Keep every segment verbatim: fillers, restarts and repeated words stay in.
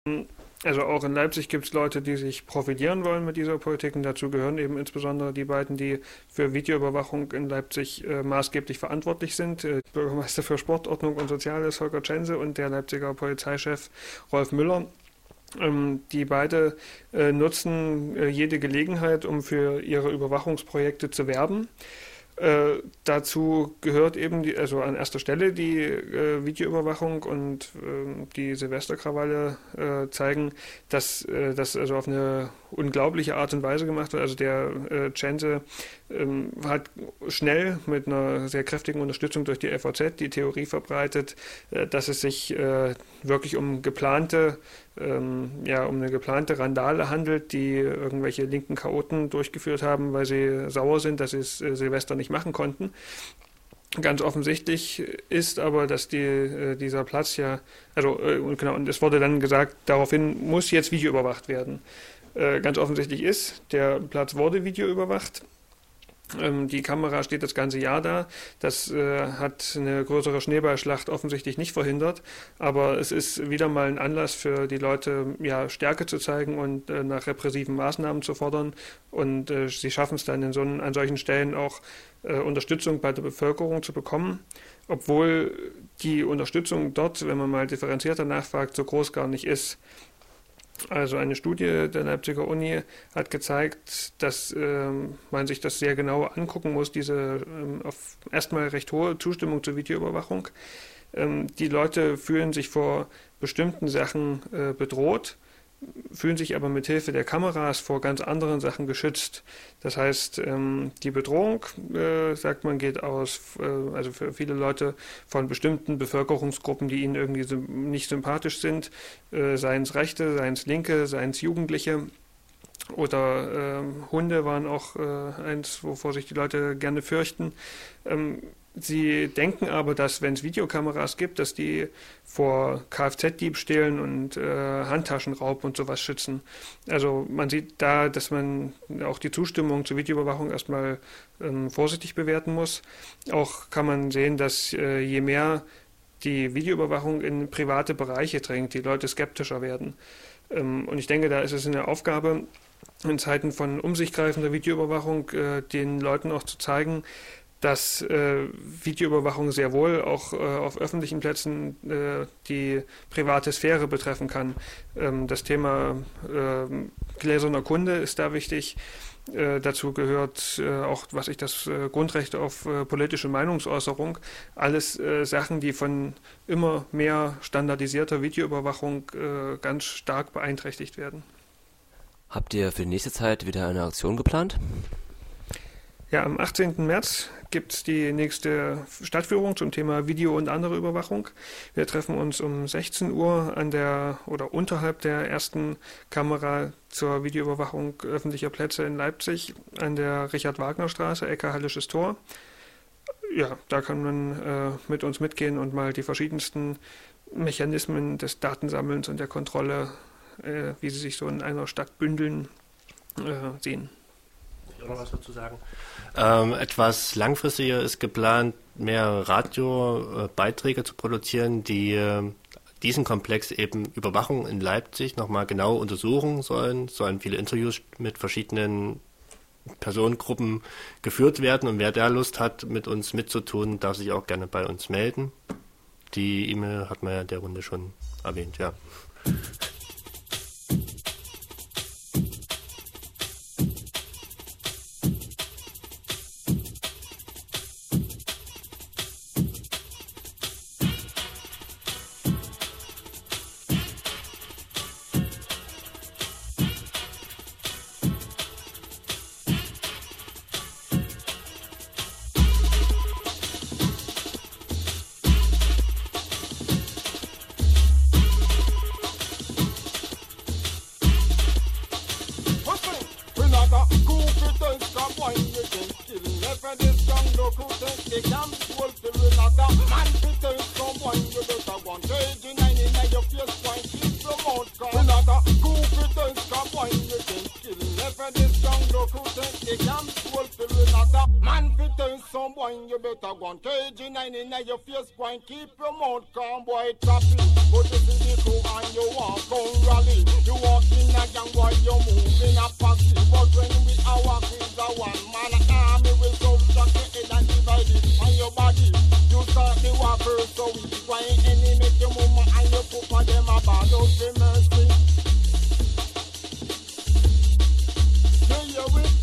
Also auch in Leipzig gibt es Leute, die sich profilieren wollen mit dieser Politik, und dazu gehören eben insbesondere die beiden, die für Videoüberwachung in Leipzig äh, maßgeblich verantwortlich sind. Äh, Bürgermeister für Sportordnung und Soziales Holger Tschense und der Leipziger Polizeichef Rolf Müller. Ähm, die beide äh, nutzen äh, jede Gelegenheit, um für ihre Überwachungsprojekte zu werben. Äh, dazu gehört eben, die, also an erster Stelle die äh, Videoüberwachung, und äh, die Silvesterkrawalle äh, zeigen, dass äh, das also auf eine unglaubliche Art und Weise gemacht wird. Also der äh, Tschense ähm, hat schnell mit einer sehr kräftigen Unterstützung durch die F A Z die Theorie verbreitet, äh, dass es sich äh, wirklich um geplante ähm, ja, um eine geplante Randale handelt, die irgendwelche linken Chaoten durchgeführt haben, weil sie sauer sind, dass sie es äh, Silvester nicht machen konnten. Ganz offensichtlich ist aber, dass die, äh, dieser Platz ja, also äh, genau, und es wurde dann gesagt, daraufhin muss jetzt Video überwacht werden. Äh, ganz offensichtlich ist, der Platz wurde videoüberwacht. Ähm, die Kamera steht das ganze Jahr da. Das äh, hat eine größere Schneeballschlacht offensichtlich nicht verhindert, aber es ist wieder mal ein Anlass für die Leute, ja, Stärke zu zeigen und äh, nach repressiven Maßnahmen zu fordern, und äh, sie schaffen es dann in so, an solchen Stellen auch äh, Unterstützung bei der Bevölkerung zu bekommen, obwohl die Unterstützung dort, wenn man mal differenzierter nachfragt, so groß gar nicht ist. Also eine Studie der Leipziger Uni hat gezeigt, dass ähm, man sich das sehr genau angucken muss, diese ähm, auf erstmal recht hohe Zustimmung zur Videoüberwachung. Ähm, die Leute fühlen sich vor bestimmten Sachen äh, bedroht, fühlen sich aber mit Hilfe der Kameras vor ganz anderen Sachen geschützt. Das heißt, ähm, die Bedrohung, äh, sagt man, geht aus, äh, also für viele Leute von bestimmten Bevölkerungsgruppen, die ihnen irgendwie so nicht sympathisch sind, äh, seien es Rechte, seien es Linke, seien es Jugendliche. Oder äh, Hunde waren auch äh, eins, wovor sich die Leute gerne fürchten. Ähm, Sie denken aber, dass, wenn es Videokameras gibt, dass die vor Kfz-Diebstählen und äh, Handtaschenraub und sowas schützen. Also man sieht da, dass man auch die Zustimmung zur Videoüberwachung erstmal ähm, vorsichtig bewerten muss. Auch kann man sehen, dass äh, je mehr die Videoüberwachung in private Bereiche dringt, die Leute skeptischer werden. Ähm, und ich denke, da ist es eine Aufgabe, in Zeiten von um sich greifender Videoüberwachung äh, den Leuten auch zu zeigen, dass äh, Videoüberwachung sehr wohl auch äh, auf öffentlichen Plätzen äh, die private Sphäre betreffen kann. Ähm, das Thema äh, gläserner Kunde ist da wichtig. Äh, dazu gehört äh, auch, was ich das äh, Grundrecht auf äh, politische Meinungsäußerung. Alles äh, Sachen, die von immer mehr standardisierter Videoüberwachung äh, ganz stark beeinträchtigt werden. Habt ihr für die nächste Zeit wieder eine Aktion geplant? Ja, am achtzehnten März gibt es die nächste Stadtführung zum Thema Video und andere Überwachung. Wir treffen uns um sechzehn Uhr an der oder unterhalb der ersten Kamera zur Videoüberwachung öffentlicher Plätze in Leipzig an der Richard-Wagner-Straße, Ecke Hallisches Tor. Ja, da kann man äh, mit uns mitgehen und mal die verschiedensten Mechanismen des Datensammelns und der Kontrolle, äh, wie sie sich so in einer Stadt bündeln, äh, sehen. Noch was dazu sagen? Ähm, etwas langfristiger ist geplant, mehr Radiobeiträge zu produzieren, die äh, diesen Komplex eben Überwachung in Leipzig nochmal genau untersuchen sollen. Sollen viele Interviews mit verschiedenen Personengruppen geführt werden, und wer da Lust hat, mit uns mitzutun, darf sich auch gerne bei uns melden. Die E-Mail hat man ja in der Runde schon erwähnt, ja. Man fit tell some boy, you better go on K G nine in your face, boy, keep your mouth calm, boy, trapping. But you see the crew and you walk on rally. You walk in a gang, boy, you move in a posse. But when we our kids are one man army, we subtract your head and divide it on your body. You start the war first, so we why any make your mama and you put for them a bad out the mercy. Do you with?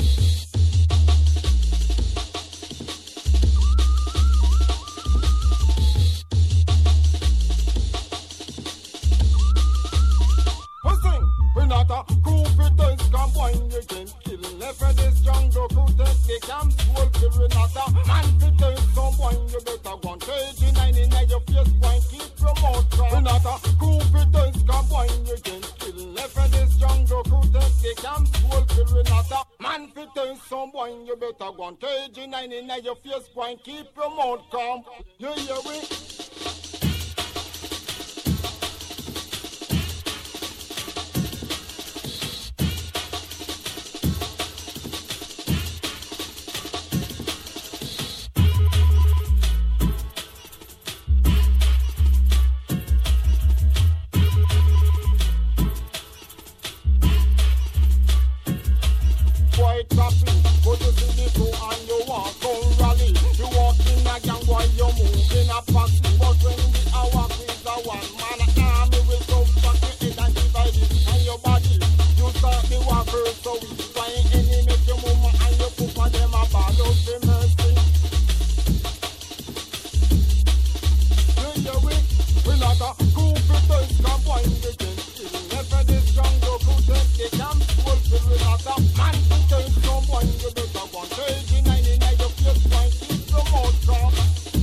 We not a crew for this combine, you can kill. Left for this jungle crew, take the camp, school kill. We not a man for this combine, you better go on K G nine in your face, point, keep your mouth shut. We not a crew for this combine, you can kill. Left for this jungle crew, take the camp, school kill. We not a man for this combine, you better go on K G nine in your face, point, keep your mouth calm. You hear me? But you see the crew and you walk on rally. You walk in a gang, boy, you move in a posse. But when we are walking with a one man army, we so fuck your head and divide it on your body. You start the war first, so we find any make your mama and you put for them a bad out the mercy. You hear we? We not a crew for this boy, we can kill. Left for this jungle crew, take the camp, school fill. We not a man to take someone. You better go on K G nine in your face, point, keep your mouth shut.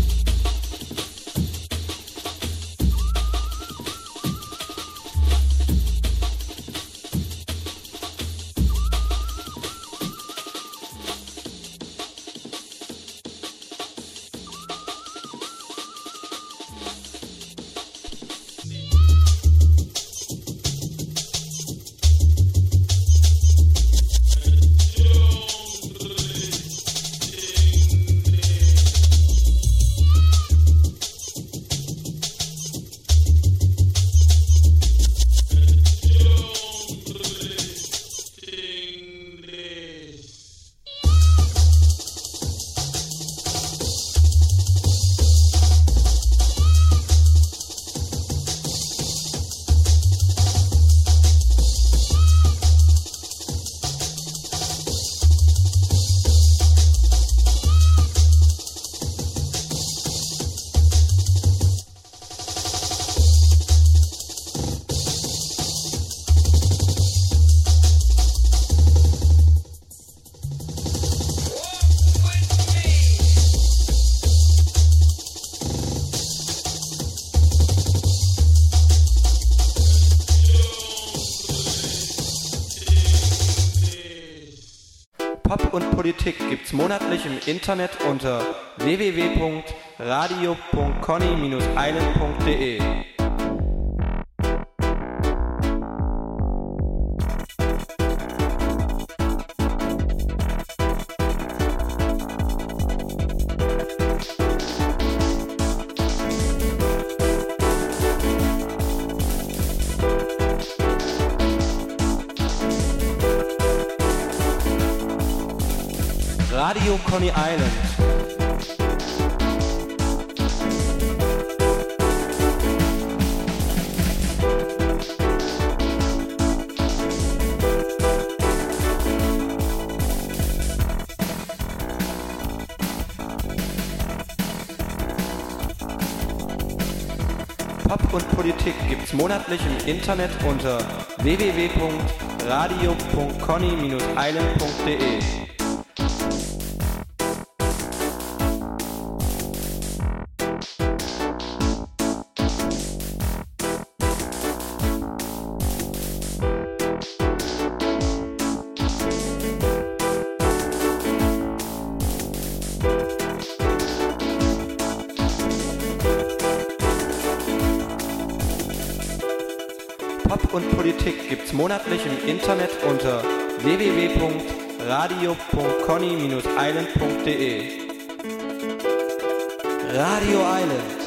Pop und Politik gibt's monatlich im Internet unter w w w punkt radio punkt conny Bindestrich island punkt de. Radio Conny Island. Pop und Politik gibt's monatlich im Internet unter w w w punkt radio punkt conny Bindestrich island punkt de. Pop und Politik gibt's monatlich im Internet unter w w w punkt radio punkt conny Bindestrich island punkt de. Radio Island.